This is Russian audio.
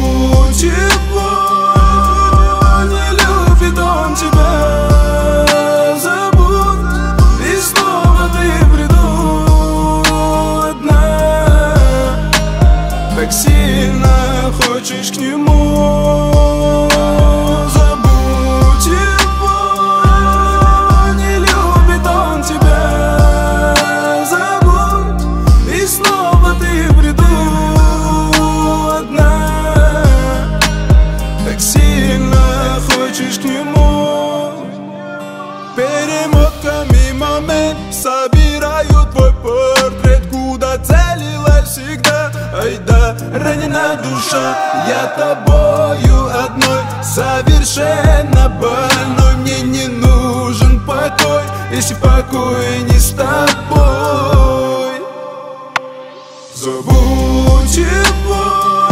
Забудь его, не любит он тебя. Забудь, и снова ты в бреду одна. Так сильно хочешь к нему. Забудь его, не любит он тебя. Забудь, и снова ты в бреду одна. Так сильно хочешь к нему. Перемотками момент собираю твой портрет. Куда целилась всегда, ай да, ранена душа. Я тобою одной, совершенно больной. Мне не нужен покой, если покой не с тобой. Забудь его,